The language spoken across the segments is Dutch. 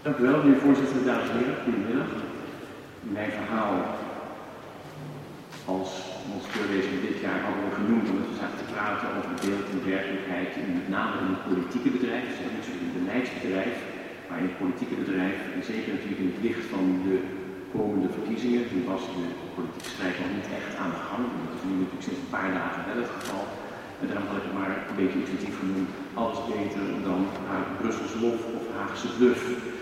Dank u wel, meneer voorzitter, dames en heren. Goedemiddag. Mijn verhaal als monsteurwezen dit jaar hadden we genoemd omdat we zaten te praten over beeld en werkelijkheid, met name in het politieke bedrijf, dus niet zo in het beleidsbedrijf, maar in het politieke bedrijf, en zeker natuurlijk in het licht van de komende verkiezingen. Toen was de politieke strijd nog niet echt aan de gang, dat is nu natuurlijk sinds een paar dagen wel het geval. En daarom had ik het maar een beetje intuïtief genoemd, alles beter dan Brusselse lof of Haagse bluff.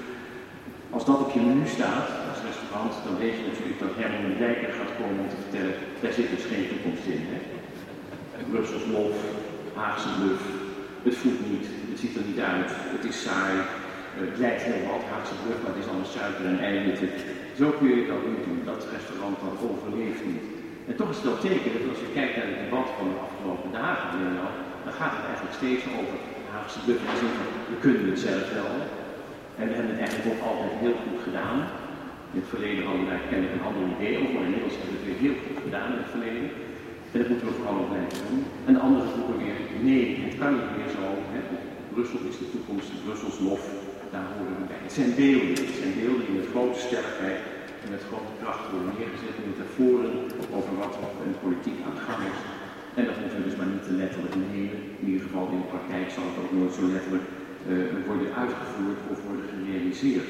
Als dat op je menu staat, als restaurant, dan weet je natuurlijk dat Herman de Dijker gaat komen om te vertellen, daar zit dus geen toekomst in. Hè? Brussels lof, Haagse bluff, het voelt niet, het ziet er niet uit, het is saai, het lijkt heel wat, Haagse bluff, maar het is allemaal suiker en eiwitten. Zo kun je dat niet doen, dat restaurant dan overleeft niet. En toch is het wel tekenend, als je kijkt naar het debat van de afgelopen dagen, dan gaat het eigenlijk steeds over Haagse bluff. We kunnen het zelf wel. En we hebben het eigenlijk ook altijd heel goed gedaan. In het verleden hadden we daar kennelijk een ander idee over, maar inmiddels hebben we het weer heel goed gedaan in het verleden. En dat moeten we vooral ook blijven doen. En de anderen roepen weer, nee, het kan niet meer zo. Hè. Brussel is de toekomst, Brussels lof, daar horen we bij. Het zijn beelden die met grote sterkheid en met grote kracht worden neergezet, metaforen over wat een politiek aan de gang is. En dat moeten we dus maar niet te letterlijk nemen. In ieder geval in de praktijk zal het ook nooit zo letterlijk worden uitgevoerd of worden gerealiseerd.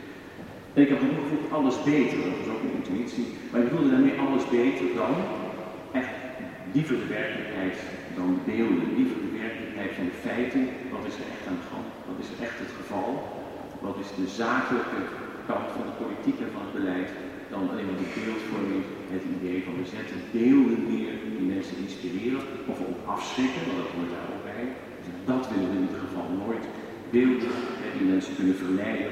En ik heb nog gevoeld alles beter, dat is ook een intuïtie, maar ik bedoelde daarmee alles beter dan echt liever de werkelijkheid dan de beelden, liever de werkelijkheid van de feiten. Wat is er echt aan de gang? Wat is er echt het geval? Wat is de zakelijke kant van de politiek en van het beleid? Dan alleen maar de beeldvorming, het idee van we zetten beelden neer die mensen inspireren of ook afschrikken, want dat hoort daar ook bij. Dus dat willen we in ieder geval nooit. Beelden die mensen kunnen verleiden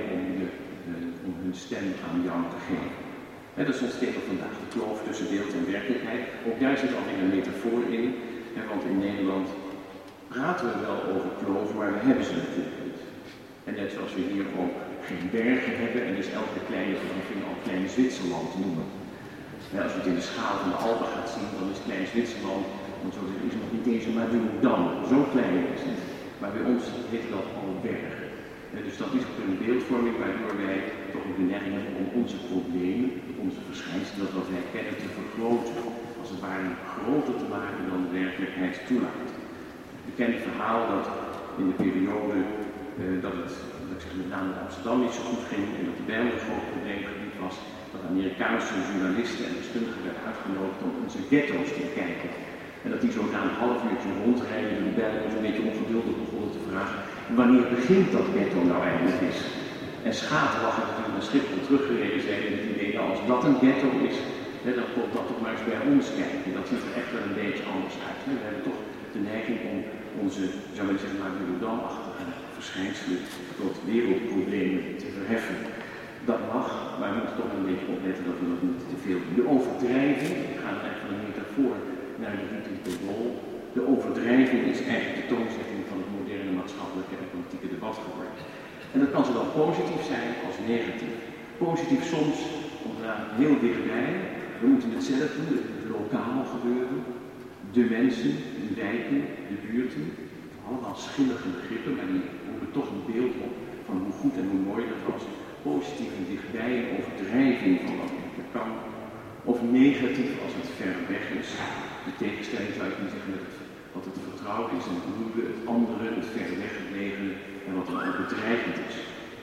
om hun stem aan jou te geven. Dat is ons thema vandaag, de kloof tussen beeld en werkelijkheid. Ook daar zit alweer een metafoor in, want in Nederland praten we wel over kloven, maar we hebben ze natuurlijk niet. En net zoals we hier ook geen bergen hebben en dus elke kleine verheffing al Klein Zwitserland noemen. Als je het in de schaal van de Alpen gaat zien, dan is Klein Zwitserland, want zo is het nog niet eens een Madame, zo klein is het. Maar bij ons heet dat al bergen. Dus dat is ook een beeldvorming waardoor wij toch ook de neiging hebben om onze problemen, onze verschijnselen, dat wat wij kennen, te vergroten. Als het ware groter te maken dan de werkelijkheid toelaat. We kennen het verhaal dat in de periode dat het met name in Amsterdam niet zo goed ging en dat de Bijl een groot probleemgebied was, dat Amerikaanse journalisten en deskundigen werden uitgenodigd om onze ghetto's te bekijken. En dat die zo na een half uurtje rondrijden door de Bijl een beetje ongeduldig begonnen te vragen wanneer begint dat ghetto nou eigenlijk is. En Schaten lag natuurlijk naar Schiphol teruggereden zijn met het idee, als dat een ghetto is, dan komt dat toch maar eens bij ons kijken. Dat ziet er echt wel een beetje anders uit. We hebben toch de neiging om onze, zou men zeggen, maar Rotterdam-achtige verschijnselen tot wereldproblemen te verheffen. Dat mag, maar we moeten toch een beetje opletten dat we dat niet te veel doen. De overdrijving, ik ga eigenlijk van een metafoor naar de politieke rol. De overdrijving is eigenlijk de toonzetting van het moderne maatschappelijke en politieke debat geworden. En dat kan zowel positief zijn als negatief. Positief soms, omdat heel dichtbij, we moeten het zelf doen, het lokaal gebeuren. De mensen, de wijken, de buurten, allemaal schillige begrippen, maar die roepen toch een beeld op van hoe goed en hoe mooi dat was. Positief en dichtbij, een overdrijving van wat het kan. Of negatief als het ver weg is. De tegenstelling zou je kunnen zeggen met wat het vertrouwd is en het nieuwe, het andere, het ver weggelegen en wat dan ook bedreigend is.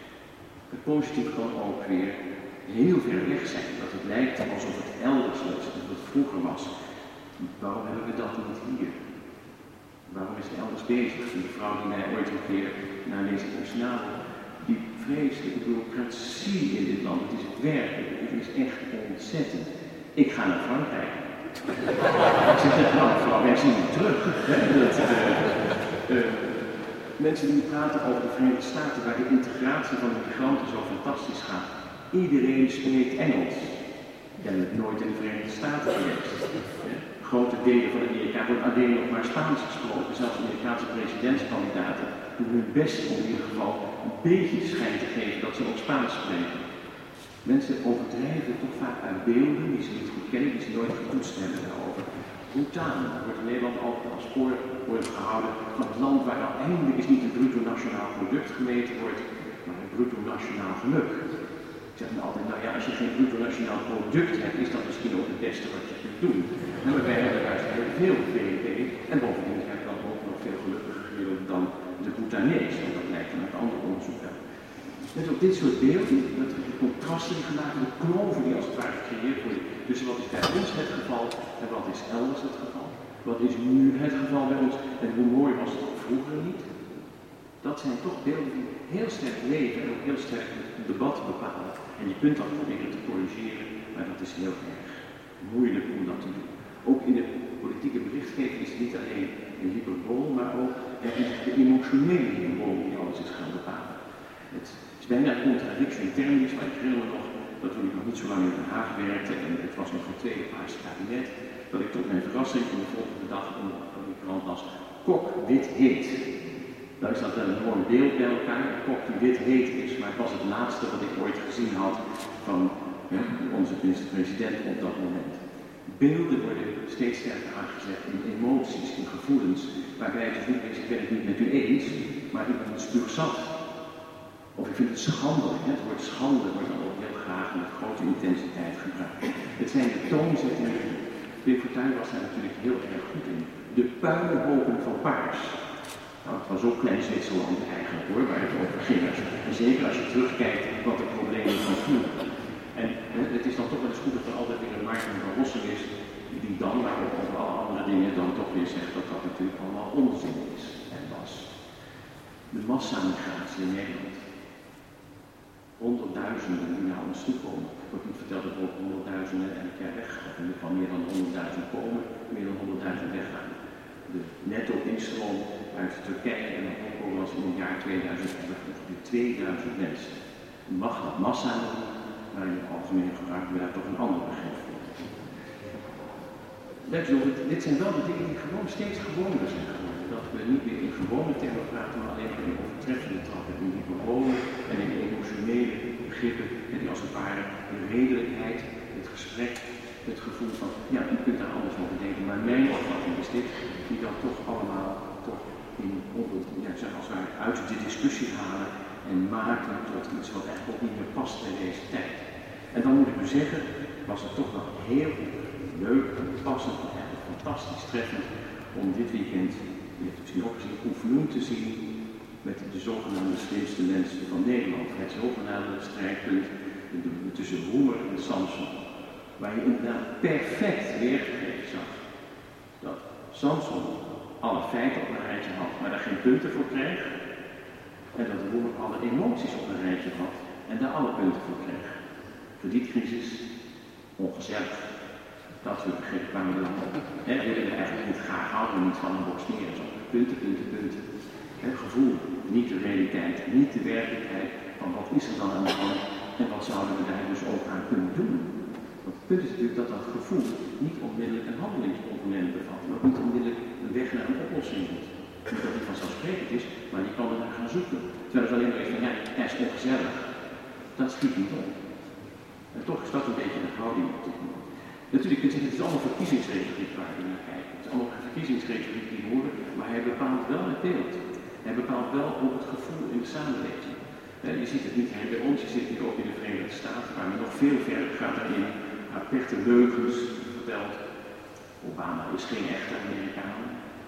Het positief kan ook weer heel ver weg zijn, dat het lijkt alsof het elders was, alsof het vroeger was. Waarom hebben we dat niet hier? Waarom is het elders bezig? De vrouw die mij ooit een keer na lezing nationale, die vreselijke bureaucratie in dit land, het is werkelijk, het is echt ontzettend. Ik ga naar Frankrijk. Ik zeg, nou mevrouw, wij zien u terug. Mensen die praten over de Verenigde Staten, waar de integratie van de migranten zo fantastisch gaat. Iedereen spreekt Engels. Ik ben nooit in de Verenigde Staten geweest. Grote delen van Amerika worden alleen nog maar Spaans gesproken. Zelfs Amerikaanse presidentskandidaten doen hun best om in ieder geval een beetje schijn te geven dat ze ook Spaans spreken. Mensen overdrijven toch vaak uit beelden die ze niet goed kennen, die ze nooit getoetst hebben daarover. Bhutan wordt in Nederland altijd als spoor gehouden van het land waar nou eindelijk eens niet het bruto nationaal product gemeten wordt, maar een bruto nationaal geluk. Ik zeg dan altijd, nou ja, als je geen bruto nationaal product hebt, is dat misschien ook het beste wat je kunt doen. En wij hebben juist heel veel BNP en bovendien zijn we dan ook nog veel gelukkiger gemiddeld dan de Bhutanese, want dat blijkt dan uit andere onderzoeken. Met ook dit soort beelden, dat de contrasten die gemaakt worden, de kloven die als het ware gecreëerd worden tussen wat is bij ons het geval en wat is elders het geval. Wat is nu het geval bij ons en hoe mooi was het ook vroeger niet? Dat zijn toch beelden die heel sterk leven en ook heel sterk het debat bepalen. En je kunt dat proberen te corrigeren, maar dat is heel erg moeilijk om dat te doen. Ook in de politieke berichtgeving is het niet alleen een hyperbool, maar ook de emotionele hyperbool die alles is gaan bepalen. Het is bijna een contradictie in termen, maar ik herinner me nog dat toen ik nog niet zo lang in Den Haag werkte en het was nog een tweede Paarse kabinet, dat ik tot mijn verrassing in de volgende dag in de krant las, Kok wit heet. Dan is dat een mooi beeld bij elkaar, een kok die wit heet is, maar het was het laatste wat ik ooit gezien had van onze minister-president op dat moment. Beelden worden steeds sterker aangezet in emoties, in gevoelens, waarbij het dus niet is, ik ben het niet met u eens, maar ik ben het spuugzat. Of ik vind het schandelijk. Het woord schande wordt dan ook heel graag met grote intensiteit gebruikt. Het zijn de toonzettingen. Pim Fortuyn was daar natuurlijk heel erg goed in. De puinhopen van Paars. Nou, het was ook klein Zwitserland eigenlijk hoor, waar het over ging. En zeker als je terugkijkt wat de problemen van vroeger. En het is dan toch wel eens goed dat er altijd weer een Maarten van Rossum is, die dan, maar ook over alle andere dingen, dan toch weer zegt dat dat natuurlijk allemaal onzin is en was. De massamigratie in Nederland. Honderdduizenden die naar ons toe komen. Ik heb niet verteld dat er ook honderdduizenden elk jaar weggaan. En er van meer dan 100.000 komen, meer dan 100.000 weggaan. De netto-instroom uit Turkije en Hongkong was in het jaar 2011 ongeveer 2000 mensen. Mag dat massa noemen, maar in het algemeen gebruiken we daar toch een ander begrip voor. Dit zijn wel de dingen die gewoon steeds gewoner zijn geworden. Dat we niet meer in gewone termen praten, maar alleen in overtreffende trappen. In die gewone en in de emotionele begrippen, en die als het ware de redelijkheid, het gesprek, het gevoel van, ja, u kunt daar anders over denken, maar mijn opvatting is dit, die dan toch allemaal toch als wij uit de discussie halen en maken tot iets wat eigenlijk ook niet meer past bij deze tijd. En dan moet ik u zeggen, was het toch wel heel leuk en passend en fantastisch treffend om dit weekend, je hebt het misschien ook gezien, Oefenum te zien met de zogenaamde slimste mensen van Nederland. Het zogenaamde strijdpunt tussen Roemer en Samson. Waar je inderdaad perfect weergegeven zag dat Samson alle feiten op een rijtje had, maar daar geen punten voor kreeg. En dat Roemer alle emoties op een rijtje had en daar alle punten voor kreeg. Kredietcrisis, ongezellig. Dat soort begrippen kwamen er dan op. We willen er eigenlijk niet graag houden, niet van een boxeren. Zo. Punten, punten, punten. Gevoel, niet de realiteit, niet de werkelijkheid van wat is er dan aan de hand en wat zouden we daar dus ook aan kunnen doen. Want het punt is natuurlijk dat dat gevoel niet onmiddellijk een handelingscomponent bevat, maar niet onmiddellijk een weg naar een oplossing is. Niet dat die vanzelfsprekend is, maar je kan er naar gaan zoeken. Terwijl het alleen maar is van, ja, hij is ongezellig. Dat schiet niet op. En toch is dat een beetje de houding op dit moment. Natuurlijk, je kunt zeggen, het is allemaal verkiezingsretoriek waar we naar kijken. Het is allemaal verkiezingsretoriek die horen, maar hij bepaalt wel het beeld. Hij bepaalt wel ook het gevoel in de samenleving. Je ziet het niet alleen bij ons, je ziet het nu ook in de Verenigde Staten, waar men nog veel verder gaat daarin. Aperte leugens vertelt. Obama is geen echte Amerikaan.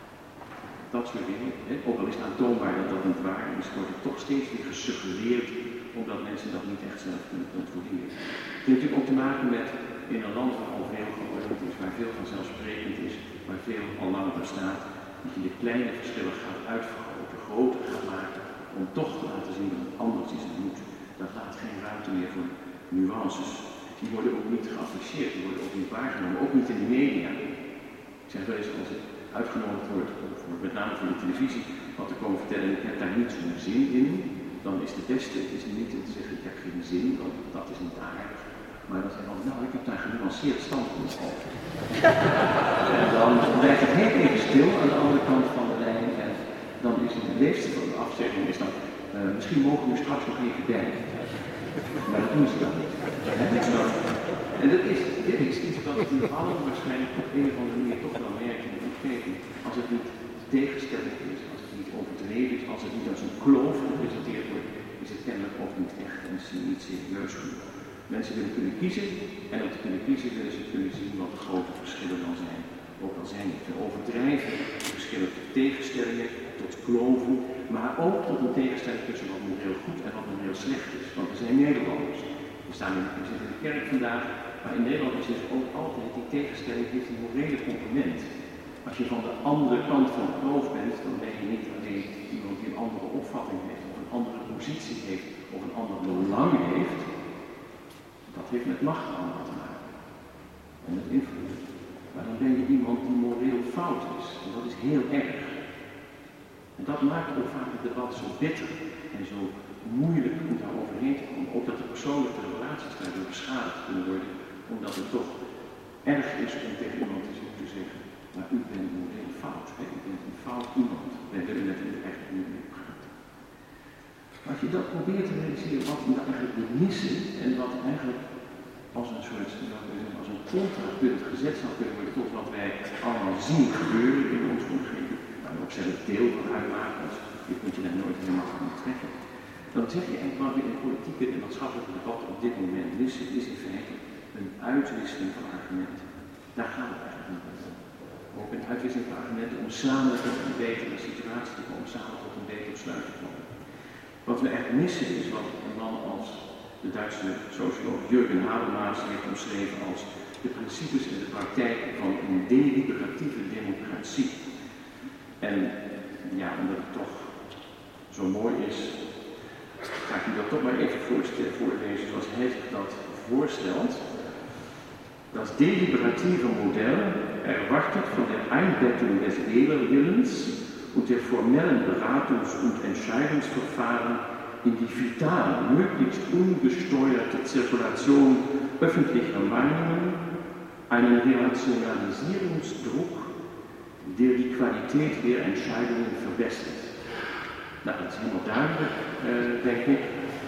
Dat soort dingen. Ook al is het aantoonbaar dat dat niet waar is, wordt het toch steeds weer gesuggereerd, omdat mensen dat niet echt zelf kunnen controleren. Het heeft natuurlijk ook te maken met in een land waar al veel geordend is, waar veel vanzelfsprekend is, waar veel al lang bestaat, dat je de kleine verschillen gaat uitvergroten, groter gaat maken, om toch te laten zien dat het anders is dan moet. Dat laat geen ruimte meer voor nuances. Die worden ook niet geapprecieerd, die worden ook niet waargenomen, ook niet in de media. Ik zeg wel eens, als ik uitgenodigd word, met name voor de televisie, wat te komen vertellen en ik heb daar niet zo'n zin in, dan is het beste, is niet te zeggen ik heb geen zin, want dat is niet aardig. Maar dan zeggen we, nou ik heb daar genuanceerd standpunt over. En dan blijft het heel even stil aan de andere kant van de lijn en dan is het leefste van de afzegging is dan, misschien mogen we straks nog even bij. Maar dat doen ze dan niet. En dit is iets wat u allen waarschijnlijk op een of andere manier toch wel merkt in de omgeving. Als het niet tegenstelling is, als het niet overdreven is, als het niet als een kloof gepresenteerd wordt, is het kennelijk ook niet echt en niet serieus genoeg. Mensen willen kunnen kiezen en om te kunnen kiezen willen ze kunnen zien wat de grote verschillen dan zijn. Ook al zijn die te overdrijven, verschillen tot tegenstellingen, tot kloven, maar ook tot een tegenstelling tussen wat moreel goed en wat moreel slecht is. Want we zijn Nederlanders. We zitten in de kerk vandaag, maar in Nederland is dus ook altijd die tegenstelling heeft een morele component. Als je van de andere kant van de kloof bent, dan ben je niet alleen iemand die een andere opvatting heeft, of een andere positie heeft, of een ander belang heeft. Dat heeft met macht allemaal te maken. En met invloed. Maar dan ben je iemand die moreel fout is. En dat is heel erg. En dat maakt ook vaak het debat zo bitter en zo moeilijk om daar overheen te komen. Ook dat de persoonlijke relaties daardoor beschadigd kunnen worden, omdat het toch erg is om tegen iemand te zeggen, maar u bent moreel fout. Hè? U bent een fout iemand. Wij willen met u eigenlijk niet mee praten. Als je dat probeert te realiseren, wat we eigenlijk missen en wat eigenlijk als een soort, als een contrapunt gezet zou kunnen worden tot wat wij allemaal zien gebeuren in onze omgeving, waar we ook zelf deel van uitmaken, dus je kunt je daar nooit helemaal aan trekken. Dan zeg je eigenlijk wat we in politieke en maatschappelijke debat op dit moment missen, is in feite een uitwisseling van argumenten. Daar gaat het eigenlijk niet om. Ook een uitwisseling van argumenten om samen tot een betere situatie te komen, samen tot een beter besluit te komen. Wat we echt missen is wat een man als de Duitse socioloog Jürgen Habermas heeft omschreven als de principes en de praktijken van een deliberatieve democratie. En ja, omdat het toch zo mooi is, ga ik u dat toch maar even voorlezen zoals hij zich dat voorstelt. Das deliberative Modell erwartet von der Einbettung des Wählerwillens und der formellen Beratungs- und Entscheidungsverfahren in die vitale, möglichst ungesteuerte Zirkulation öffentlicher Meinungen einen Rationalisierungsdruck, der die Qualität der Entscheidungen verbessert. Nou, dat is helemaal duidelijk, denk ik.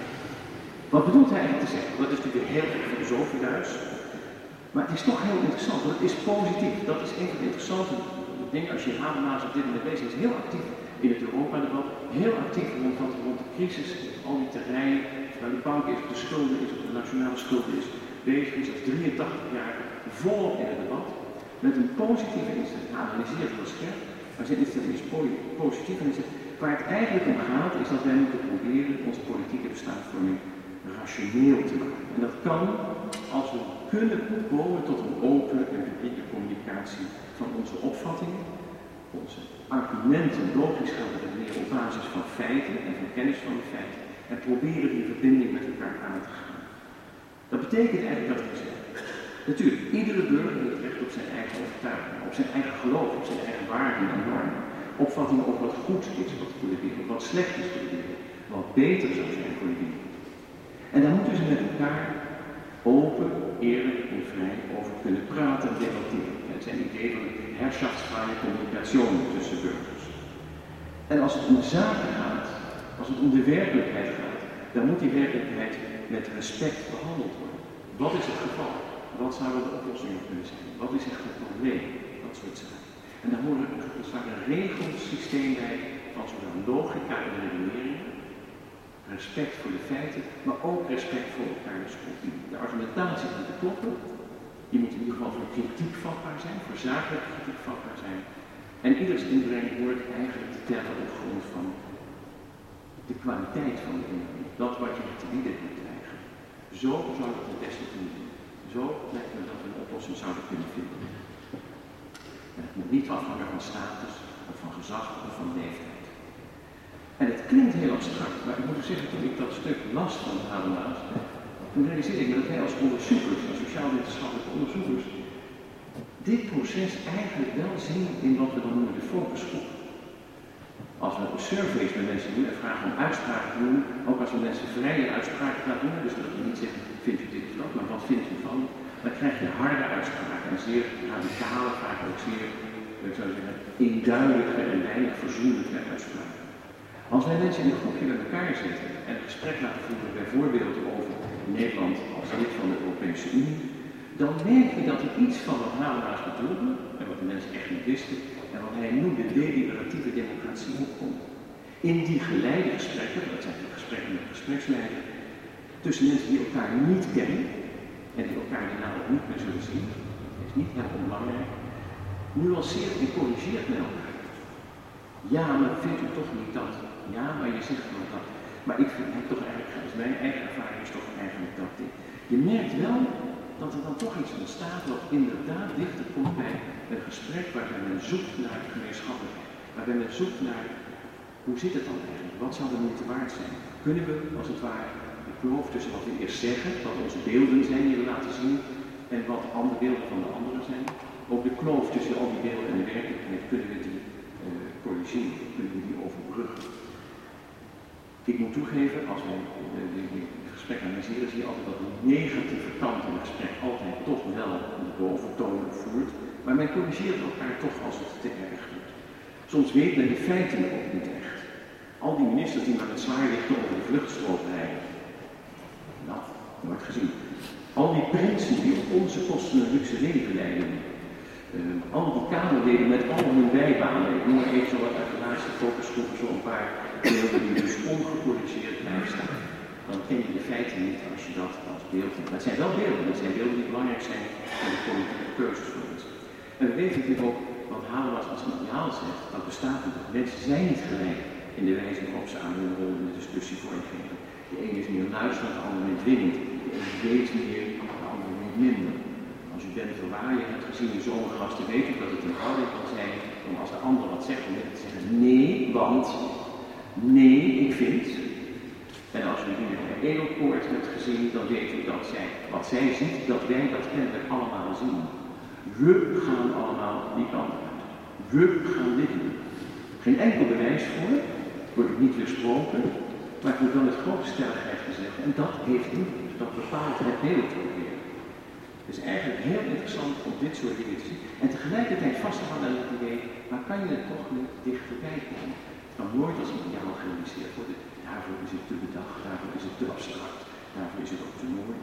Wat bedoelt hij eigenlijk te zeggen? Dat is natuurlijk heel erg filosofisch, maar het is toch heel interessant, want het is positief. Dat is een van de interessante dingen. Als je Habermas op dit moment bezig is, heel actief in het Europa-debat, heel actief rond de crisis, al die terreinen, waar de bank is, of de schulden is, of de nationale schulden is, bezig is als 83 jaar volop in het debat, met een positieve instelling. Hij analyseert heel scherp, maar zijn instelling is positief en zegt, waar het eigenlijk om gaat, is dat wij moeten proberen onze politieke besluitvorming rationeel te maken. En dat kan als we kunnen komen tot een open en publieke communicatie van onze opvattingen, onze argumenten logisch gaan redeneren op basis van feiten en van kennis van de feiten en proberen die verbinding met elkaar aan te gaan. Dat betekent eigenlijk dat we zeggen, natuurlijk, iedere burger heeft recht op zijn eigen overtuiging, op zijn eigen geloof, op zijn eigen waarden en normen, opvattingen over wat goed is voor de wereld, wat slecht is voor de wereld, wat beter zou zijn voor de wereld. En daar moeten ze met elkaar open, eerlijk en vrij over kunnen praten en debatteren. Het zijn ideeën van herrschaftsvrije communicatie tussen burgers. En als het om zaken gaat, als het om de werkelijkheid gaat, dan moet die werkelijkheid met respect behandeld worden. Wat is het geval? Wat zouden de oplossingen kunnen zijn? Wat is echt het probleem? Dat soort zaken. En daar hoort een regelsysteem bij van zowel logica en redenering, respect voor de feiten, maar ook respect voor elkaars opinie. De argumentatie moet te kloppen. Je moet in ieder geval voor kritiek vatbaar zijn, voor zakelijke kritiek vatbaar zijn. En ieders inbreng hoort eigenlijk te tellen op grond van de kwaliteit van de inbreng. Dat wat je te bieden kunt krijgen. Zo zou dat het beste kunnen doen. Zo lijkt me dat we een oplossing zouden kunnen vinden. En het moet niet afhangen van status, of van gezag, of van leeftijd. En het klinkt heel abstract, maar ik moet zeggen, toen ik dat stuk las van Habermas, toen realiseerde ik me dat wij als onderzoekers, als sociaal-wetenschappelijke onderzoekers, dit proces eigenlijk wel zien in wat we dan noemen de focusgroep. Als we surveys met mensen doen en vragen om uitspraken te doen, ook als we mensen vrije uitspraken laten doen, dus dat je niet zegt, vindt u dit of dat, maar wat vindt u van, dan krijg je harde uitspraken en zeer radicale, vaak ook zeer, ik zou zeggen, eenduidige en weinig verzoenlijke uitspraken. Als wij mensen in een groepje met elkaar zitten en een gesprek laten voeren, bijvoorbeeld over Nederland als lid van de Europese Unie, dan merk je dat er iets van wat Habermas bedoelde, en wat de mensen echt niet wisten, en wat hij noemde deliberatieve democratie opkomt. In die geleide gesprekken, dat zijn de gesprekken met gespreksleider, tussen mensen die elkaar niet kennen en die elkaar daarna ook niet meer zullen zien, dat is niet heel onbelangrijk, nuanceert en corrigeert met elkaar. Ja, maar vindt u toch niet dat? Ja, maar je zegt wel dat. Maar ik vind het toch eigenlijk, dus mijn eigen ervaring is toch eigenlijk dat dit. Je merkt wel dat er dan toch iets ontstaat wat inderdaad dichter komt bij een gesprek waarbij men zoekt naar gemeenschappelijkheid. Waarbij men zoekt naar, hoe zit het dan eigenlijk? Wat zou de moeite waard zijn? Kunnen we, als het ware, de kloof tussen wat we eerst zeggen, wat onze beelden zijn die we laten zien, en wat andere beelden van de anderen zijn, ook de kloof tussen al die beelden en de werkelijkheid, kunnen we die corrigeren, kunnen we die overbruggen. Ik moet toegeven, als wij het gesprek analyseren, zie je altijd dat de negatieve kant van het gesprek altijd toch wel de boventoon voert, maar men corrigeert elkaar toch als het te erg wordt. Soms weet men de feiten ook niet echt. Al die ministers die maar met zwaar lichten over de vluchtstrook rijden. Nou, nooit gezien. Al die prinsen die op onze kosten een luxe leven leiden. Al die kamerleden met al hun bijbanen. Ik noem maar even zo wat uit de laatste focusgroepen, zo een paar beelden die dus ongecorrigeerd blijven staan. Dan ken je de feiten niet als je dat als beeld hebt. Dat zijn wel beelden, dat zijn beelden die belangrijk zijn voor de politieke keuzes voor ons. En we weten natuurlijk ook wat Habermas als ideaal zegt, dat bestaat niet. Mensen zijn niet gelijk in de wijze waarop ze aan hun rol in de discussie vormgeven. De ene is meer luisterend, de andere meer dwingend. De ene weet meer, de andere weet minder. Als u bent waar je hebt gezien in zomergasten, weet u dat het een houding kan zijn om als de ander wat zegt, om net te zeggen nee, want, nee, ik vind. En als u hier bij Edelpoort hebt gezien, dan weet u dat wat zij ziet, dat wij dat kennelijk allemaal zien. We gaan allemaal die kant uit. We gaan dit doen. Geen enkel bewijs voor, wordt ook niet weersproken, maar het wordt wel met grote stelligheid gezegd. En dat heeft invloed, dat bepaalt het beeld ook weer. Het is eigenlijk heel interessant om dit soort dingen te zien. En tegelijkertijd vast te houden aan het idee, maar kan je er toch niet dichterbij komen? Het kan nooit als ideaal gerealiseerd worden. Daarvoor is het te bedacht, daarvoor is het te abstract, daarvoor is het ook te mooi.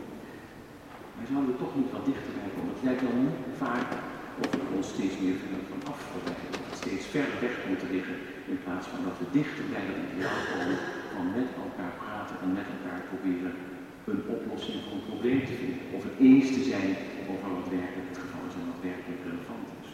Maar zouden we toch niet wat dichterbij komen? Het lijkt wel nu vaak of we ons steeds meer van af verwijden. Dat het steeds verder weg komt te liggen in plaats van dat we dichter bij dat ideaal komen van met elkaar praten en met elkaar proberen een oplossing voor een probleem te vinden. Of het eens te zijn over wat werkelijk het geval is en wat werkelijk relevant is.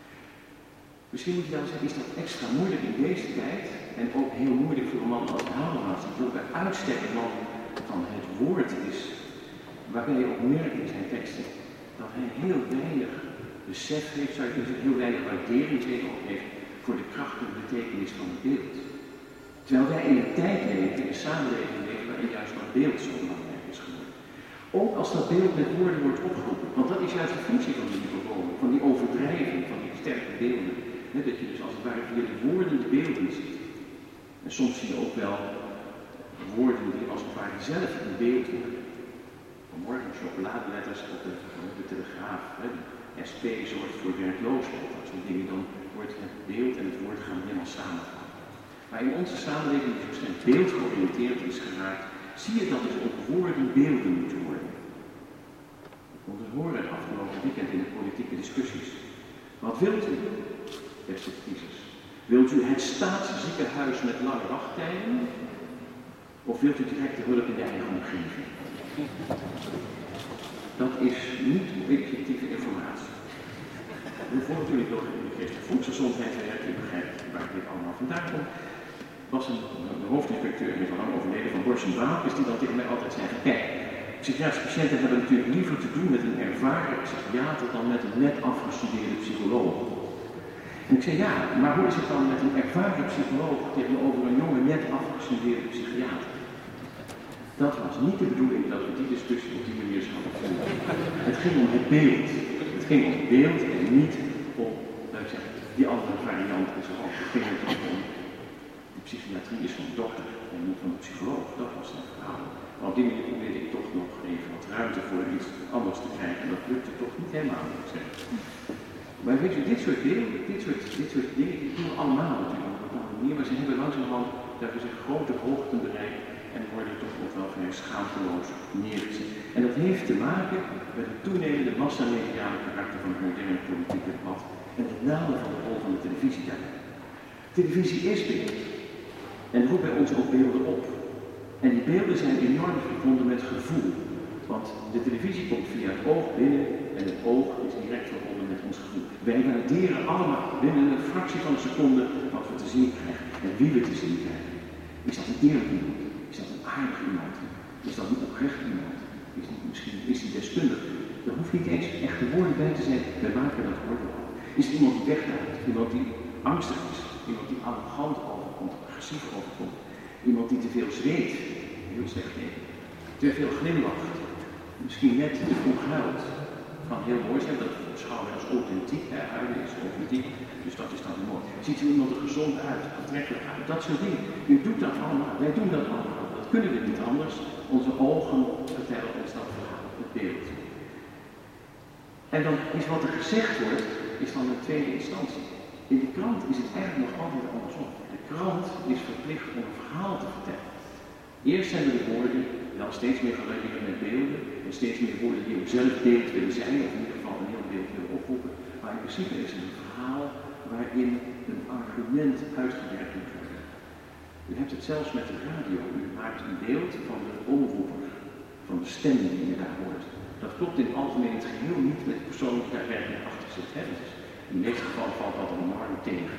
Misschien moet je wel zeggen, is dat extra moeilijk in deze tijd en ook heel moeilijk voor een man als Habermas, die ook bij uitstek een man van het woord is, waarbij je ook merkt in zijn teksten dat hij heel weinig besef heeft, zou je kunnen zeggen, heel weinig waardering heeft voor de kracht en de betekenis van het beeld. Terwijl wij in een tijd leven, in een samenleving leven, waarin juist dat beeld zo belangrijk is geworden. Ook als dat beeld met woorden wordt opgeroepen, want dat is juist de functie van die hyperbole, van die overdrijving, van die sterke beelden. Dat je dus als het ware via de woorden de beelden ziet. En soms zie je ook wel woorden die als het ware zelf een beeld worden. Vanmorgen chocoladeletters op de Telegraaf. SP zorgt voor werkloosheid. Dat soort dingen, dan wordt het beeld en het woord gaan helemaal samengaan. Maar in onze samenleving die zo beeldgeoriënteerd is geraakt, zie je dat het ook woorden beelden moeten worden. Want we horen het afgelopen weekend in de politieke discussies. Wat wilt u, beste kiezers? Wilt u het staatsziekenhuis met lange wachttijden? Of wilt u directe hulp in de eigen omgeving? Dat is niet objectieve informatie. Bijvoorbeeld toen ik nog in de geestelijke voedselgezondheid werkte, ik begrijp waar dit allemaal vandaan komt, was de hoofdinspecteur, die is al lang overleden, van Borst en Baak, die dan tegen mij altijd zei: kijk, psychiatrische patiënten hebben natuurlijk liever te doen met een ervaren psychiater dan met een net afgestudeerde psycholoog. En ik zei: ja, maar hoe is het dan met een ervaren psycholoog tegenover een jonge net afgestudeerde psychiater? Dat was niet de bedoeling dat we die discussie op die manier zouden voeren. Het ging om het beeld. Het ging om het beeld en niet om, laat ik zeggen, die andere variant en zo. Het ging natuurlijk om, de psychiatrie is van de dokter en niet van de psycholoog. Dat was het verhaal. Maar op die manier probeerde ik toch nog even wat ruimte voor iets anders te krijgen. En dat lukte toch niet helemaal, moet ik zeggen. Maar weet je, dit soort dingen, die doen we allemaal natuurlijk op een bepaalde manier. Maar ze hebben langzamerhand, dat we zeggen, grote hoogten bereikt. En worden toch ook wel vrij schaamteloos neergezet. En dat heeft te maken met het toenemende massamediale karakter van het moderne politieke debat en met name van de rol van de televisie daarbij. Televisie is beeld. En roept bij ons ook beelden op. En die beelden zijn enorm verbonden met gevoel. Want de televisie komt via het oog binnen en het oog is direct verbonden met ons gevoel. Wij waarderen allemaal binnen een fractie van een seconde wat we te zien krijgen en wie we te zien krijgen. Is dat een eerlijk iemand? Is dat een aardig iemand? Is dat een oprecht iemand? Misschien is hij deskundig. Er hoeft niet eens echte woorden bij te zijn. Wij maken dat woord al. Is het iemand die wegduikt? Iemand die angstig is? Iemand die arrogant overkomt, agressief overkomt? Iemand die te veel zweet? Heel slecht tegen. Te veel glimlacht? Misschien net te vroeg huilt? Kan heel mooi zijn, dat beschouwen we als authentiek. Huilen is authentiek, dus dat is dan mooi. Ziet u iemand er gezond uit, aantrekkelijk uit? Dat soort dingen. U doet dat allemaal, wij doen dat allemaal. Dat kunnen we niet anders. Onze ogen vertellen ons dat verhaal, het beeld. En dan is wat er gezegd wordt, is dan een tweede instantie. In de krant is het eigenlijk nog altijd andersom. De krant is verplicht om een verhaal te vertellen. Eerst zijn er de woorden, wel steeds meer gevarieerd met beelden, en steeds meer woorden die ook zelf beeld willen zijn, of in ieder geval een heel beeld willen oproepen. Maar in principe is het een verhaal waarin een argument uitgewerkt moet worden. U hebt het zelfs met de radio. U maakt een beeld van de omroeper, van de stem die je daar hoort. Dat klopt in het algemeen het geheel niet met de persoon die daar werkelijk achter zit. In de meeste gevallen valt dat enorm tegen.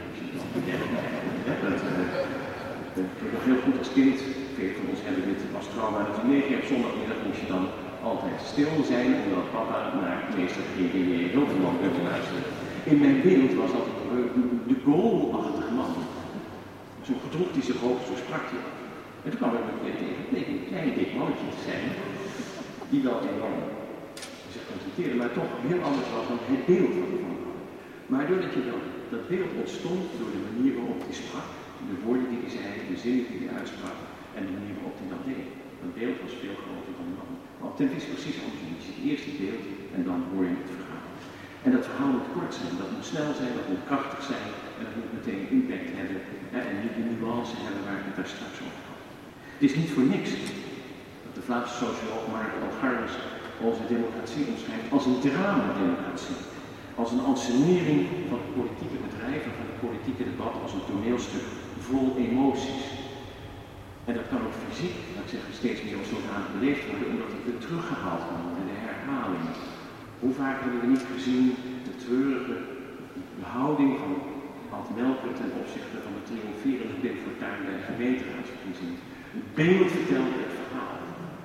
Ik weet nog heel goed als kind, velen van ons hebben dit als trauma dat je 9 op zondagmiddag moest je dan altijd stil zijn, omdat papa naar meester GGJ Hilterman wilde luisteren. In mijn beeld was dat de Gaulle-achtige man. Zo gedroeg hij zich hoog, zo sprak hij. En toen kwam ik een keer tegen, het bleek een klein dik mannetje te zijn, die wel enorm zich concentreerde, maar toch heel anders was dan het beeld van die man. Maar doordat je dat beeld ontstond door de manier waarop hij sprak, de woorden die hij zei, de zinnen die hij uitsprak en de manier waarop hij dat deed. Dat beeld was veel groter dan de man. Maar op televisie is precies andersom. Je ziet eerst het beeld en dan hoor je het verhaal. En dat verhaal moet kort zijn, dat moet snel zijn, dat moet krachtig zijn en dat moet meteen impact hebben en niet de nuance hebben waar ik het daar straks over had. Het is niet voor niks dat de Vlaamse socioloog Mark Algarves onze democratie omschrijft als een drama-democratie. Als een ansenering van het politieke bedrijf en van het politieke debat, als een toneelstuk vol emoties. En dat kan ook fysiek, laat ik zeggen, steeds meer op zodanig beleefd worden, omdat het weer teruggehaald kan worden, de herhaling. Hoe vaak hebben we niet gezien de treurige behouding van Ad Melker ten opzichte van de triomferende Pim Fortuyn bij de gemeenteraadsverkiezingen. Het beeld vertelt het verhaal.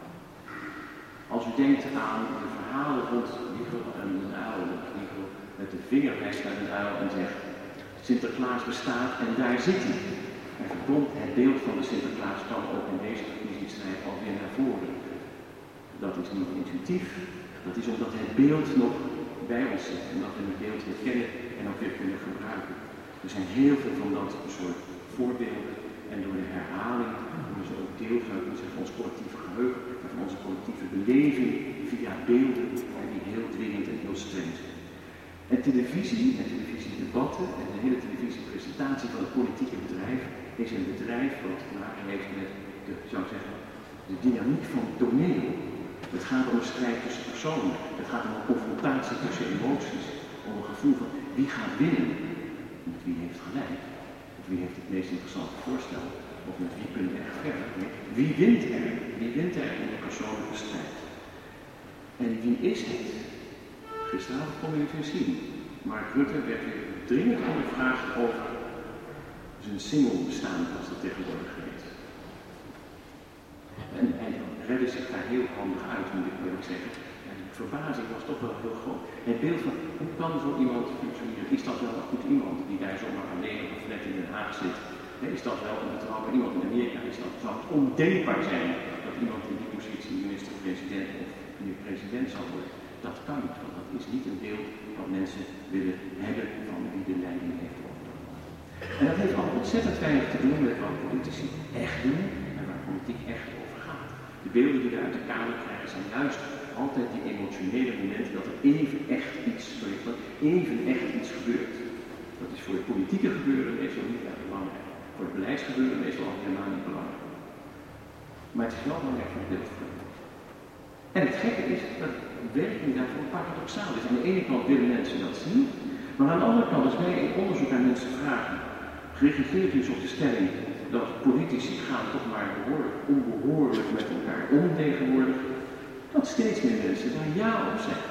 Als u denkt aan de verhalen rond Nigel en een uil, Nigel met de vinger wijst naar een uil en zegt: Sinterklaas bestaat en daar zit hij. En verdomd, het beeld van de Sinterklaas kwam ook in deze verkiezingsstrijd alweer naar voren. Dat is niet intuïtief, dat is omdat het beeld nog bij ons zit en dat we het beeld herkennen en ook weer kunnen gebruiken. Er zijn heel veel van dat soort voorbeelden en door de herhaling worden ze ook deel van ons collectieve geheugen en van onze collectieve beleving via beelden die heel dwingend en heel streng zijn. En televisiedebatten en de hele televisiepresentatie van het politieke bedrijf is een bedrijf wat te maken heeft met de dynamiek van het toneel. Het gaat om een strijd tussen personen, het gaat om een confrontatie tussen emoties, om een gevoel van wie gaat winnen, met wie heeft gelijk, of wie heeft het meest interessante voorstel, of met wie kunnen we echt verder. Wie wint er in de persoonlijke strijd? En wie is het? Gisteravond kon je het weer zien. Mark Rutte werd weer dringend ondervraagd over zijn single bestaan, als dat tegenwoordig heet. En hij redde zich daar heel handig uit, moet ik eerlijk zeggen. En de verbazing was toch wel heel groot. Het beeld van, hoe kan zo iemand functioneren? Is dat wel een goed iemand die daar zomaar alleen of net in Den Haag zit? Is dat wel een betrouwbaar iemand in Amerika? Zou het ondenkbaar zijn dat iemand in die positie minister-president of nu president zal worden? Dat kan niet, want dat is niet een beeld wat mensen willen hebben van wie de leiding heeft overgenomen. En dat heeft al ontzettend weinig te doen met wat politici echt doen en waar politiek echt over gaat. De beelden die we uit de Kamer krijgen zijn juist altijd die emotionele momenten dat er even echt iets gebeurt. Dat is voor het politieke gebeuren meestal niet erg belangrijk. Voor het beleidsgebeuren meestal helemaal niet belangrijk. Maar het is wel belangrijk voor het beeldvorming. En het gekke is dat de werking daarvoor paradoxaal is. Aan de ene kant willen mensen dat zien, maar aan de andere kant, als wij in onderzoek aan mensen vragen, gereageerd is op de stelling, dat politici gaan toch maar behoorlijk onbehoorlijk met elkaar om tegenwoordig, dat steeds meer mensen daar ja op zeggen.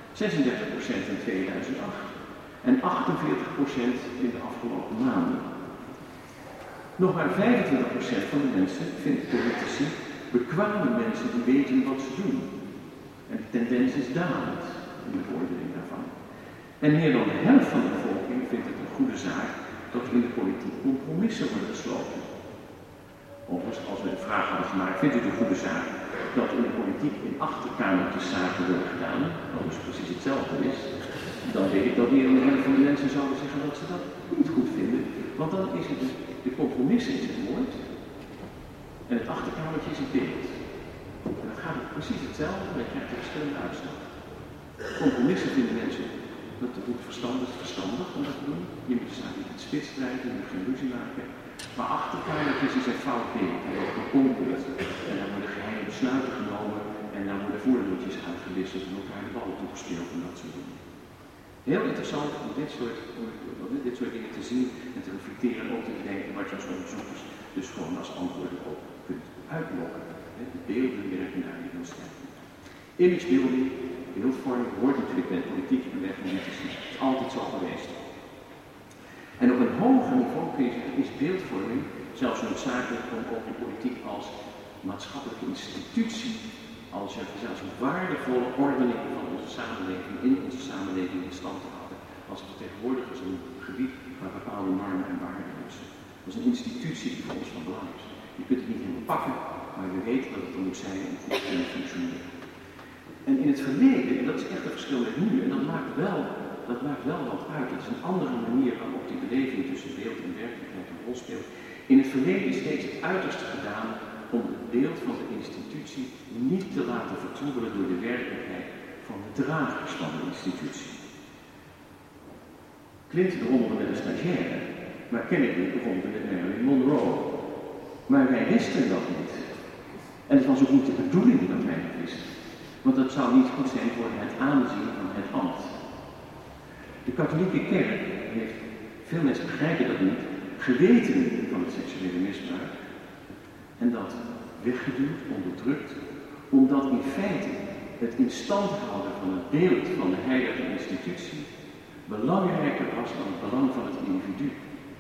36% in 2008 en 48% in de afgelopen maanden. Nog maar 25% van de mensen vindt politici bekwame mensen die weten wat ze doen. En de tendens is dalend in de beoordeling daarvan. En meer dan de helft van de bevolking vindt het een goede zaak dat er in de politiek compromissen worden gesloten. Overigens, als we de vraag hadden gemaakt, vindt u het een goede zaak dat in de politiek in achterkamertjes zaken worden gedaan, wat dus precies hetzelfde is, dan weet ik dat meer dan de helft van de mensen zouden zeggen dat ze dat niet goed vinden, want dan is het dus, de compromissen is het woord en het achterkamertje is het beeld. En dat gaat precies hetzelfde, maar je krijgt een verschillende uitslag. Compromissen vinden mensen dat het moet verstandig om dat te doen. Je moet de zaak niet in het spits drijven, je moet geen ruzie maken. Maar achterkamertjes is een fout beeld. Er wordt gekoppeld en dan worden geheime besluiten genomen en dan worden voordeeltjes uitgewisseld en elkaar de ballen toegespeeld en dat soort dingen. Heel interessant om dit soort dingen te zien en te reflecteren en ook te bedenken wat je als onderzoekers dus gewoon als antwoorden ook kunt uitlokken. De beelden werken daar niet heel sterk. Imagebuilding, beeldvorming, hoort natuurlijk bij politiek en bij politici. Het is altijd zo geweest. En op een hoger niveau is beeldvorming zelfs noodzakelijk om ook de politiek als maatschappelijke institutie, als zelfs een waardevolle ordening van onze samenleving, in onze samenleving in stand te houden. Als vertegenwoordigers in een gebied waar bepaalde normen en waarden zijn. Dat is een institutie die voor ons van belang is. Je kunt het niet helemaal pakken, maar je weet dat het er moet zijn om goed te kunnen functioneren. En in het verleden, en dat is echt een verschil met nu, en dat maakt wel wat uit. Het is een andere manier waarop die beleving tussen beeld en werkelijkheid een rol speelt. In het verleden is steeds het uiterste gedaan om het beeld van de institutie niet te laten vertroebelen door de werkelijkheid van de dragers van de institutie. Clinton rommelde met een stagiaire, maar Kennedy rommelde met Marilyn Monroe. Maar wij wisten dat niet. En het was ook niet de bedoeling dat wij dat wisten. Want dat zou niet goed zijn voor het aanzien van het ambt. De katholieke kerk heeft, veel mensen begrijpen dat niet, geweten van het seksuele misbruik en dat weggeduwd, onderdrukt, omdat in feite het in stand houden van het beeld van de heilige institutie belangrijker was dan het belang van het individu.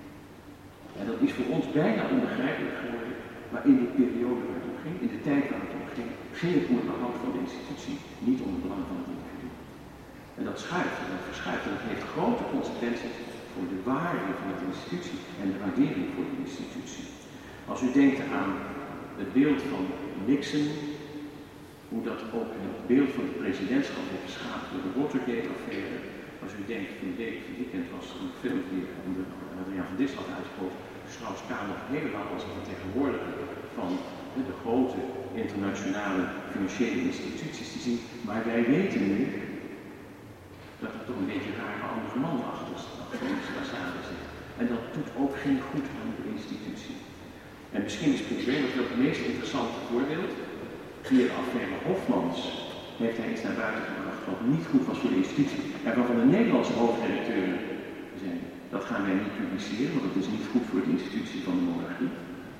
En dat is voor ons bijna onbegrijpelijk geworden, maar in de periode waar het om ging, in de tijd waar het om ging, ging het om het behoud van de institutie, niet om het belang van het individu. En dat schuift en dat verschuift en dat heeft grote consequenties voor de waarde van de institutie en de waardering voor de institutie. Als u denkt aan het beeld van Nixon, hoe dat ook het beeld van het presidentschap wordt geschapen door de Watergate-affaire. Als u denkt, van het weekend was er een film die Adriaan van Dis had uitgekozen, Strauss-Kahn nog helemaal als een vertegenwoordiger van de grote internationale financiële instituties te zien. Maar wij weten nu dat er toch een beetje een rare andere man achter de façade zit. En dat doet ook geen goed aan de institutie. En misschien is Prins wel het meest interessante voorbeeld. Via de affaire Hofmans heeft hij iets naar buiten gebracht wat niet goed was voor de institutie. En waarvan de Nederlandse hoofdredacteuren zijn, dat gaan wij niet publiceren, want het is niet goed voor de institutie van de monarchie.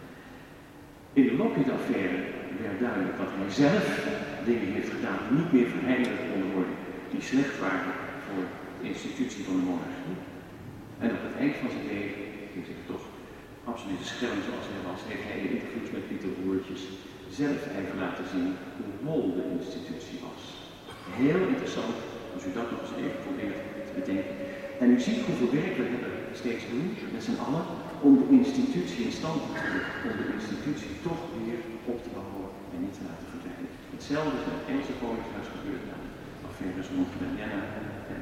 In de Lockheed-affaire werd duidelijk dat hij zelf dingen heeft gedaan die niet meer verheimelijkt konden worden, die slecht waren voor de institutie van de monarchie. En op het eind van zijn leven, ik zeg toch, absoluut schelm zoals hij was, heeft hij in interviews met Pieter Broertjes zelf even laten zien hoe hol de institutie was. Heel interessant, als u dat nog eens even probeert te bedenken. En u ziet hoeveel werk we hebben steeds doen, met z'n allen, om de institutie in stand te houden, om de institutie toch weer op te bouwen en niet te laten verdwijnen. Hetzelfde is met het Engelse Koningshuis gebeurd na de affaires rond Diana en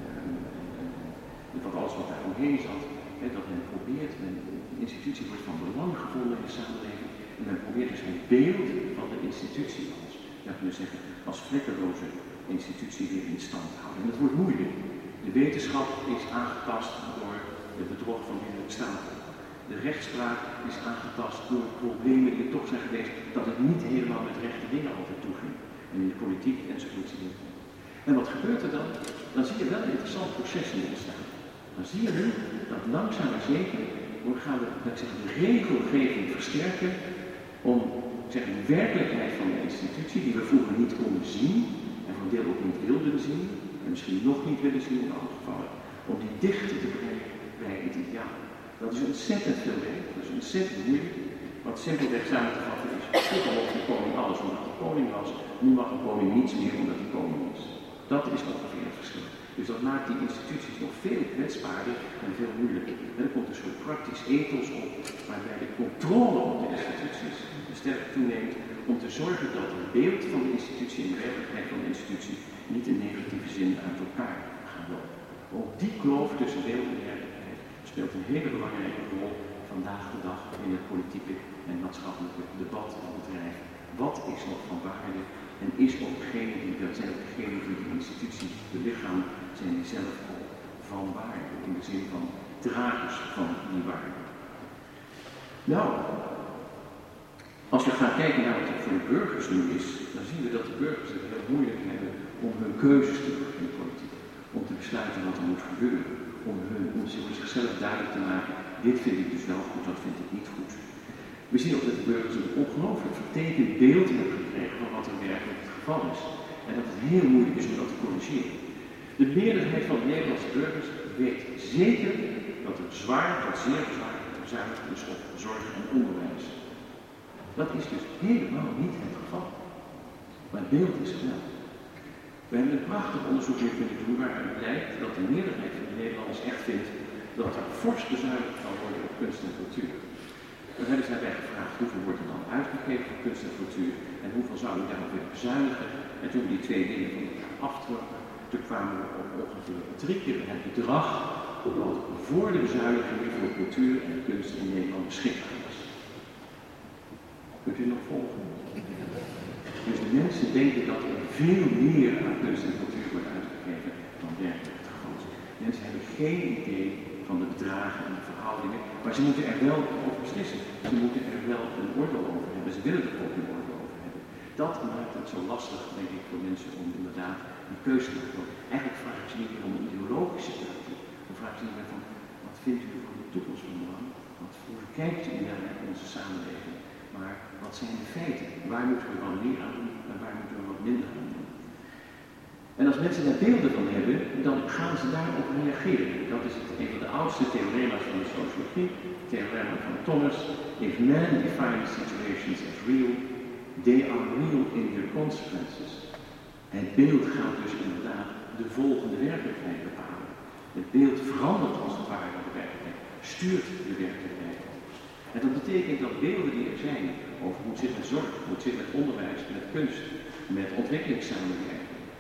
wat alles wat daar omheen zat. Dat men probeert, de institutie wordt van belang gevonden in de samenleving en men probeert dus het beeld van de institutie als, ja, kunnen zeggen, als vlekkeloze institutie weer in stand te houden. En dat wordt moeilijk. De wetenschap is aangetast door het bedrog van de staten. De rechtspraak is aangetast door problemen die er toch zijn geweest dat het niet helemaal met rechte dingen altijd toeging. En in de politiek enzovoort. En wat gebeurt er dan? Dan zie je wel een interessant proces in ontstaan. Dan zie je nu dat langzaam maar zeker gaan we de regelgeving versterken om de werkelijkheid van de institutie, die we vroeger niet konden zien en voor een deel ook niet wilden zien, en misschien nog niet willen zien in alle gevallen, om die dichter te brengen bij het ideaal. Dat is ontzettend veel werk, dat is ontzettend moeilijk. Wat simpelweg samen te vatten is, vroeger mocht de koning alles omdat hij koning was, nu mag een koning niets meer omdat hij koning is. Dat is ongeveer het verschil. Dus dat maakt die instituties nog veel kwetsbaarder en veel moeilijker. En er komt een soort praktisch ethos op, waarbij de controle op de instituties sterk toeneemt om te zorgen dat het beeld van de institutie en de werkelijkheid van de institutie niet in negatieve zin uit elkaar gaan lopen. Ook die kloof tussen beeld en werkelijkheid speelt een hele belangrijke rol vandaag de dag in het politieke en maatschappelijke debat en bedrijf. Wat is nog van waarde en is ook degene die de institutie, de lichaam, zijn die zelf al van waarde, in de zin van dragers van die waarde. Nou, als we gaan kijken naar wat het voor de burgers nu is, dan zien we dat de burgers het heel moeilijk hebben om hun keuzes te maken in de politiek. Om te besluiten wat er moet gebeuren. Om zichzelf duidelijk te maken, dit vind ik dus wel goed, dat vind ik niet goed. We zien ook dat de burgers een ongelooflijk vertekend beeld hebben gekregen van wat er werkelijk het geval is. En dat het heel moeilijk is om dat te corrigeren. De meerderheid van de Nederlandse burgers weet zeker dat er zwaar tot zeer zwaar bezuinigd is op zorg en onderwijs. Dat is dus helemaal niet het geval. Maar het beeld is er wel. We hebben een prachtig onderzoek weer kunnen doen waaruit blijkt dat de meerderheid van de Nederlanders echt vindt dat er fors bezuinigd kan worden op kunst en cultuur. Dan hebben ze daarbij gevraagd hoeveel wordt er dan uitgegeven voor kunst en cultuur en hoeveel zou je daarop willen bezuinigen. En toen we die twee dingen van elkaar aftrokken, toen kwamen we op ongeveer 3 keer het bedrag dat voor de bezuinigingen voor cultuur en kunst in Nederland beschikbaar was. Kunt u nog volgen? Dus de mensen denken dat er veel meer aan kunst en cultuur wordt uitgegeven dan werkelijk het geval is. Mensen hebben geen idee van de bedragen en de verhoudingen, maar ze moeten er wel over beslissen. Ze moeten er wel een oordeel over hebben. Ze willen er ook een oordeel over hebben. Dat maakt het zo lastig, denk ik, voor mensen om inderdaad die keuze te maken. Eigenlijk vragen ze niet meer om een ideologische keuze. Dan vragen ze niet meer van, wat vindt u van de toekomst van de land? Hoe kijkt u naar onze samenleving? Maar wat zijn de feiten? Waar moeten we wat meer aan doen en waar moeten we wat minder aan doen? En als mensen daar beelden van hebben, dan gaan ze daarop reageren. Dat is een van de oudste theorema's van de sociologie, het theorema van Thomas. If men define situations as real, they are real in their consequences. Het beeld gaat dus inderdaad de volgende werkelijkheid bepalen. Het beeld verandert als het ware de werkelijkheid, stuurt de werkelijkheid. En dat betekent dat beelden die er zijn over hoe het zit met zorg, hoe het zit met onderwijs, met kunst, met ontwikkelingssamenwerking,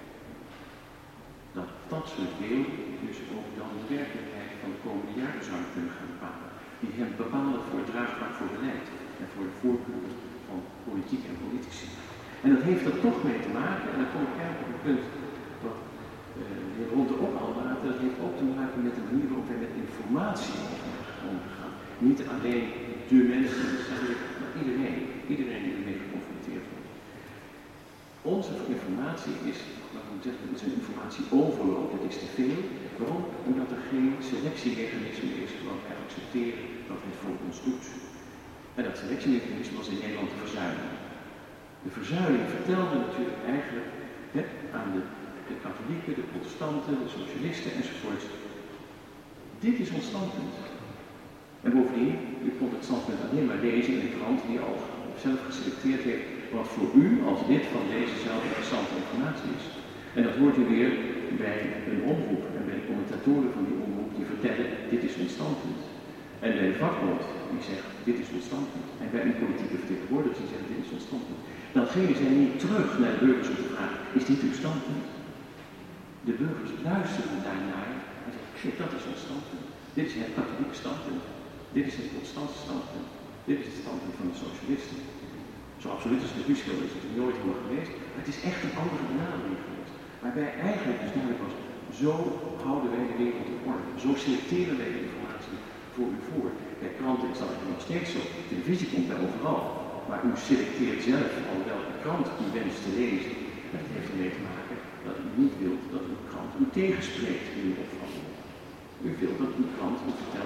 dat soort beelden dus ook dan de werkelijkheid van de komende jaren zouden kunnen gaan bepalen. Die hem bepalen voor het draagvlak voor beleid en voor de voorkeur van politiek en politici. En dat heeft er toch mee te maken, en dan kom ik eigenlijk op een punt wat de heer Ronde ook al laten, dat heeft ook te maken met de manier waarop wij met informatie omgaan. Niet alleen de mensen, maar iedereen die ermee geconfronteerd wordt. Onze informatie is, het is een informatieoverloop, het is te veel. Waarom? Omdat er geen selectiemechanisme is wat wij accepteren dat het voor ons doet. En dat selectiemechanisme was in Nederland de verzuiling. De verzuiling vertelde natuurlijk eigenlijk aan de katholieken, de protestanten, de socialisten enzovoort. Dit is ons standpunt. En bovendien, u kon het standpunt alleen maar lezen in de krant die al zelf geselecteerd heeft wat voor u als lid van deze zelf interessante informatie is. En dat hoort u weer bij een omroep en bij de commentatoren van die omroep die vertellen, dit is ons standpunt. En bij de vakbond die zegt, dit is ons standpunt. En bij een politieke vertegenwoordiger die zegt, dit is ons standpunt. Dan geven zij niet terug naar de burgers om te vragen, is dit uw standpunt? De burgers luisteren daarnaar en zeggen, dat is ons standpunt. Dit is het katholieke standpunt. Dit is het protestantse standpunt. Dit is het standpunt van de socialisten. Zo absoluut als het Buschel is het nooit helemaal geweest, maar het is echt een andere benadering geweest. Waarbij eigenlijk dus duidelijk was, zo houden wij de wereld in orde. Zo selecteren wij de informatie voor u voor. Bij kranten is dat nog steeds zo. Televisie komt bij overal. Maar u selecteert zelf al welke krant u wenst te lezen. En dat heeft ermee te maken dat u niet wilt dat uw krant u tegenspreekt in uw opvatting. U wilt dat uw krant u vertelt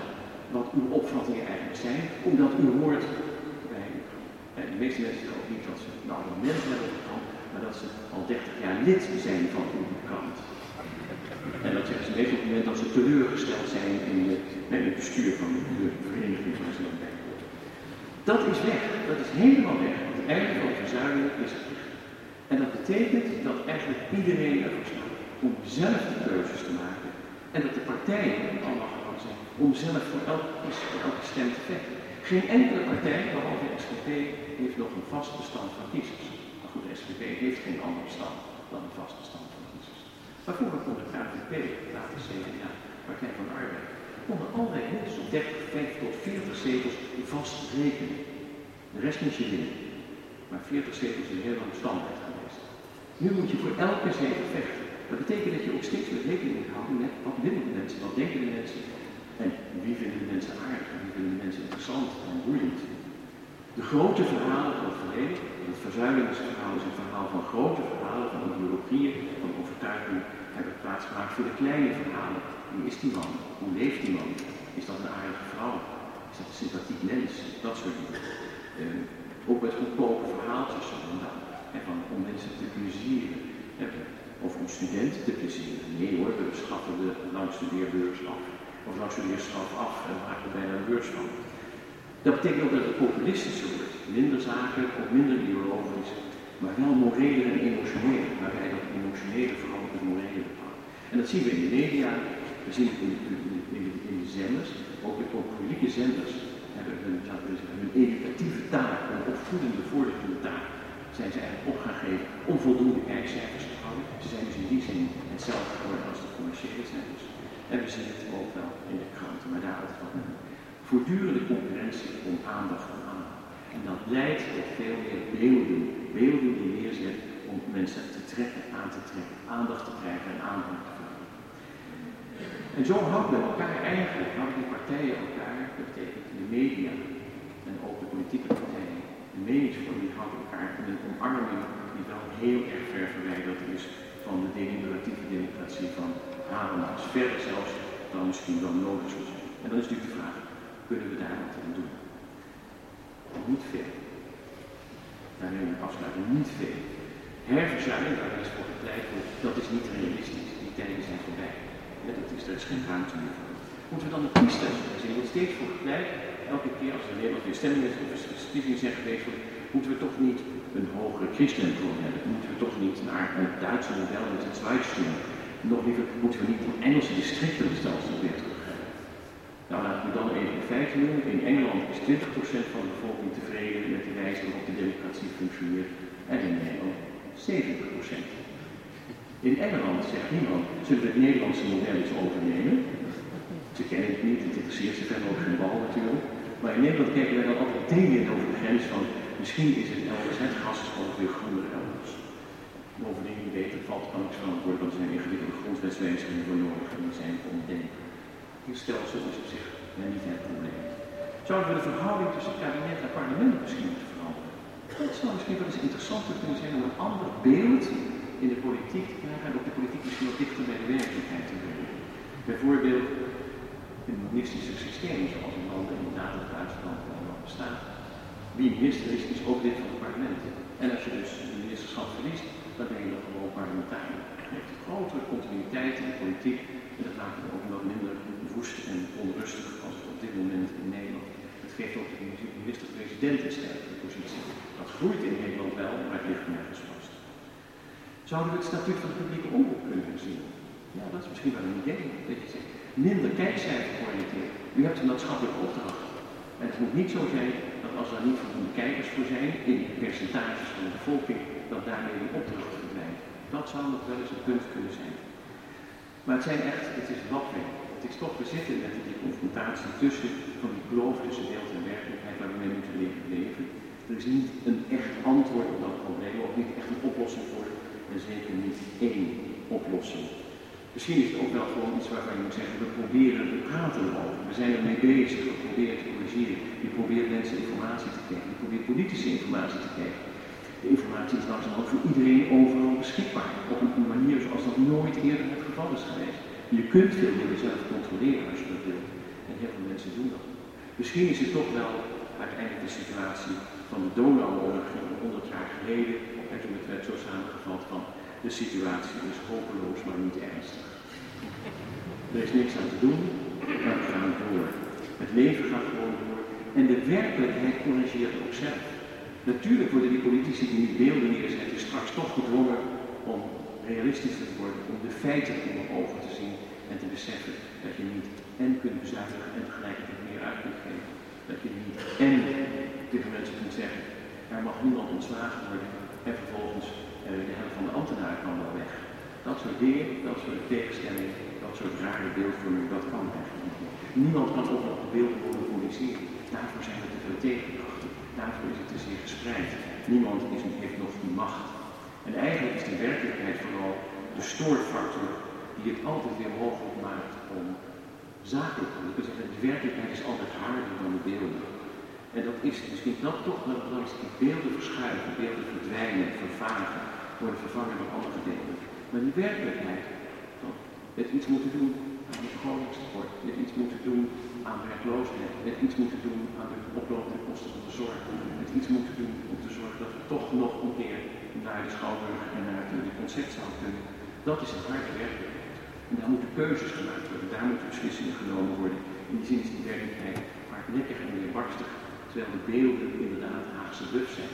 wat uw opvattingen eigenlijk zijn, omdat u hoort bij de meeste mensen ook niet dat ze een abonnement hebben gehad, maar dat ze al 30 jaar lid zijn van uw krant. En dat zeggen ze meestal op het moment dat ze teleurgesteld zijn in het bestuur van de vereniging waar ze dan bij horen. Dat is weg, dat is helemaal weg. Het einde van de verzuiling is er. En dat betekent dat eigenlijk iedereen ervoor staat om zelf de keuzes te maken. En dat de partijen allemaal gewoon zijn om zelf voor elke stem te vechten. Geen enkele partij, behalve de SGP, heeft nog een vast bestand van kiezers. Maar goed, de SGP heeft geen ander bestand dan een vast bestand van kiezers. Bijvoorbeeld kon de KVP, later CDA, Partij van de Arbeid, konden allerlei mensen op 30, 50 tot 40 zetels vast rekenen. De rest moet je winnen. Maar 40 zetels is een heel lang standaard geweest. Nu moet je voor elke zetel vechten. Dat betekent dat je ook steeds meer rekening moet houden met wat willen de mensen, wat denken de mensen en wie vinden de mensen aardig en wie vinden de mensen interessant en boeiend. De grote verhalen van het verleden, het verzuilingsverhaal is een verhaal van grote verhalen, van ideologieën, van overtuigingen, hebben plaatsgemaakt voor de kleine verhalen. Wie is die man? Hoe leeft die man? Is dat een aardige vrouw? Is dat een sympathiek mens? Dat soort dingen. Ook met goedkope verhaaltjes om mensen te plezieren. Of om studenten te plezieren. Nee hoor, we schaffen de langstudeerbeurs af. Of langstudeerstraf af en maken er bijna een beurs van. Dat betekent ook dat het populistischer wordt. Minder zakelijk of minder ideologisch. Maar wel moreler en emotioneler. Waarbij dat emotionele vooral het morele bepaalt. En dat zien we in de media. We zien het in de zenders. Ook de publieke zenders hebben hun educatieve taak, hun opvoedende, voorlichtende taak, zijn ze eigenlijk op gaan geven om voldoende kijkcijfers te houden. Ze zijn dus in die zin hetzelfde geworden als de commerciële zenders. En we zien het ook wel in de kranten, maar daar altijd van een voortdurende concurrentie om aandacht en aandacht. En dat leidt tot veel meer beelden die neerzetten om mensen te trekken, aan te trekken, aandacht te krijgen en aandacht te vragen. En zo houden we elkaar eigenlijk, houden die partijen elkaar, dat betekent de media en ook de politieke partijen, de meningsvorming houden elkaar in een omarming die wel heel erg ver verwijderd is van de deliberatieve democratie van Habermas, verder zelfs dan misschien wel nodig zou zijn. En dan is natuurlijk de vraag, kunnen we daar wat aan doen? Niet veel. Daar neem ik afsluiting, niet veel. Herverzuiling, daar is voor gepleit wordt, dat is niet realistisch. Die tijden zijn voorbij. Er is geen ruimte meer voor. Moeten we dan een kiesstelsel zien? Er wordt steeds voor gepleit, elke keer als er in Nederland weer stemmingen of verkiezingen zijn geweest, moeten we toch niet een hogere kiesstelsel hebben? Moeten we toch niet naar het Duitse model met het Zweitstimmen? Nog liever, moeten we niet een Engelse districtenstelsel weer teruggaan? Nou, laten we dan even de feiten noemen. In Engeland is 20% van de bevolking tevreden met de wijze waarop de democratie functioneert. En in Nederland 70%. In Engeland zegt niemand, zullen we het Nederlandse model eens overnemen? Ze kennen het niet, het interesseert ze verder ook geen bal natuurlijk. Maar in Nederland kijken wij dan altijd meteen over de grens van, misschien is het elders, het gras is gewoon weer groener elders. Bovendien, je weet, er valt kan niks van worden, want er zijn ingewikkelde grondwetswijzigingen voor nodig en die zijn ondenkbaar. Dit stelsel is op zich niet het probleem. Zouden we de verhouding tussen kabinet en parlement misschien moeten veranderen? Dat zou misschien wel eens interessanter kunnen zijn om een ander beeld in de politiek te krijgen en ook de politiek misschien wat dichter bij de werkelijkheid te brengen. Bijvoorbeeld in een monistische systeem, zoals in landen inderdaad het Duitsland bestaat. Wie minister is ook lid van het parlement. En als je dus de ministerschap verliest, dan ben je dan gewoon parlementariër. Dat geeft een grotere continuïteit in de politiek en dat maakt het ook wat minder woest en onrustig als het op dit moment in Nederland. Het geeft ook de minister-president een sterke positie. Dat groeit in Nederland wel, maar het ligt nergens vast. Zouden we het statuut van de publieke omroep kunnen herzien? Ja, dat is misschien wel een idee. Dat je zegt, minder kijkcijfer georiënteerd. U hebt een maatschappelijke opdracht. En het moet niet zo zijn dat als er niet voldoende kijkers voor zijn, in percentages van de bevolking, dat daarmee die opdracht verdwijnt. Dat zou nog wel eens een punt kunnen zijn. Maar het is latwerk. Het is toch, we zitten met die confrontatie tussen van die kloof tussen beeld en werkelijkheid waar we mee moeten leren leven. Er is niet een echt antwoord op dat probleem, ook niet echt een oplossing voor, en zeker niet één oplossing. Misschien is het ook wel gewoon iets waarvan je moet zeggen, we praten erover, we zijn ermee bezig, we proberen te corrigeren, je probeert mensen informatie te geven, je probeert politische informatie te geven. De informatie is langzamerhand voor iedereen overal beschikbaar, op een manier zoals dat nooit eerder het geval is geweest. Je kunt veel meer zelf controleren als je dat wilt. En heel veel mensen doen dat. Misschien is het toch wel uiteindelijk de situatie van de donormonarchie 100 jaar geleden, en toen het werd zo samengevat van de situatie is hopeloos, maar niet ernstig. Er is niks aan te doen, maar we gaan door. Het leven gaat gewoon door. En de werkelijkheid corrigeert ook zelf. Natuurlijk worden die politici die nu beelden neerzetten straks toch gedwongen om realistisch te worden, om de feiten onder ogen te zien en te beseffen dat je niet en kunt bezuinigen en tegelijkertijd meer uit kunt geven. Dat je niet en tegen mensen kunt zeggen, er mag niemand ontslagen worden en vervolgens de helft van de ambtenaren kan wel weg. Dat soort dingen, dat soort tegenstellingen, dat soort rare beeldvorming, dat kan eigenlijk niet. Niemand kan ook nog beelden monopoliseren. Daarvoor zijn er te veel tegenkrachten. Daarvoor is het te zeer gespreid. Niemand heeft nog die macht. En eigenlijk is de werkelijkheid vooral de stoorfactor die het altijd weer mogelijk maakt om zakelijk te doen. Ik zeggen, de werkelijkheid is altijd harder dan de beelden. En dat is misschien dat toch wel belangrijk. Die beelden verschuiven, beelden verdwijnen, vervagen, worden vervangen door andere beelden. Maar die werkelijkheid, het iets moeten doen aan het begrotingstekort, het iets moeten doen aan werkloosheid, het iets moeten doen aan de oplopende kosten van de zorg, het iets moeten doen om te zorgen dat we toch nog een keer naar de schouwburg en naar de concertzaal kunnen. Dat is een harde werkelijkheid. En daar moeten keuzes gemaakt worden, daar moeten beslissingen genomen worden. In die zin is die werkelijkheid vaak lekker en weerbarstig, terwijl de beelden inderdaad Haagse bluff zijn.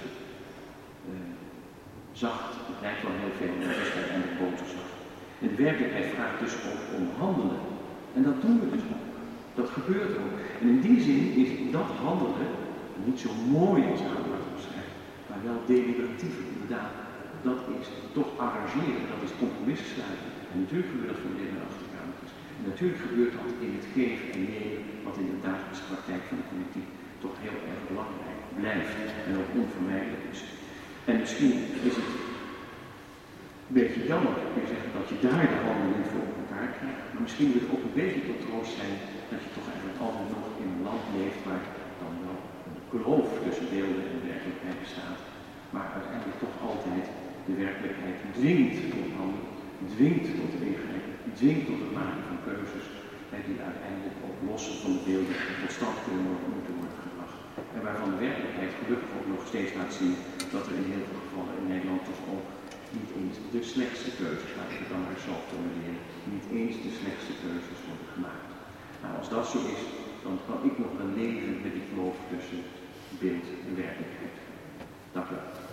Zacht, het lijkt wel heel veel, maar het is uiteindelijk boterzacht. En de werkelijkheid vraagt dus ook om handelen. En dat doen we dus ook. Dat gebeurt ook. En in die zin is dat handelen niet zo mooi als Houwart beschrijft, maar wel deliberatief. Inderdaad, dat is toch arrangeren, dat is compromissen sluiten. En natuurlijk gebeurt dat voor de in de achterkamertjes. En natuurlijk gebeurt dat in het geven en nemen, wat in de dagelijkse praktijk van de politiek toch heel erg belangrijk blijft en ook onvermijdelijk is. En misschien is het een beetje jammer, kun je zeggen, dat je daar de handen niet voor elkaar krijgt. Maar misschien moet het ook een beetje tot troost zijn dat je toch eigenlijk altijd nog in een land leeft waar dan wel een kloof tussen beelden en werkelijkheid bestaat. Maar uiteindelijk toch altijd de werkelijkheid dwingt tot handelen, dwingt tot ingrijpen, dwingt tot het maken van keuzes. En die uiteindelijk ook los van de beelden tot stand moeten worden gebracht. En waarvan de werkelijkheid gelukkig ook nog steeds laat zien dat er in heel veel gevallen in Nederland toch ook niet eens de slechtste keuzes, laat ik het dan maar zo formuleren, niet eens de slechtste keuzes worden gemaakt. Nou, als dat zo is, dan kan ik nog wel leven met die kloof tussen beeld en werkelijkheid. Dank u wel.